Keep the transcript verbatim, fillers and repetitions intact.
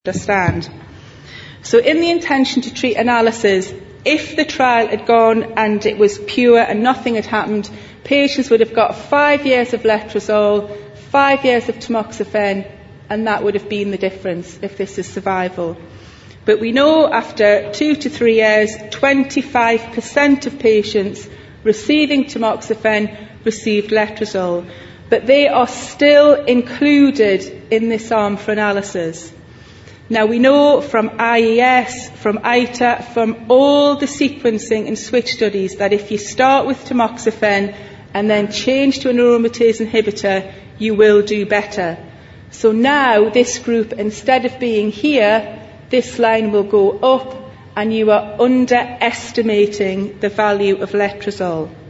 understand. So in the intention to treat analysis, if the trial had gone and it was pure and nothing had happened, patients would have got five years of letrozole, five years of tamoxifen, and that would have been the difference if this is survival. But we know after two to three years, twenty-five percent of patients receiving tamoxifen received letrozole, but they are still included in this arm for analysis. Now we know from I E S, from I T A, from all the sequencing and switch studies that if you start with tamoxifen and then change to an aromatase inhibitor, you will do better. So now this group, instead of being here, this line will go up and you are underestimating the value of letrozole.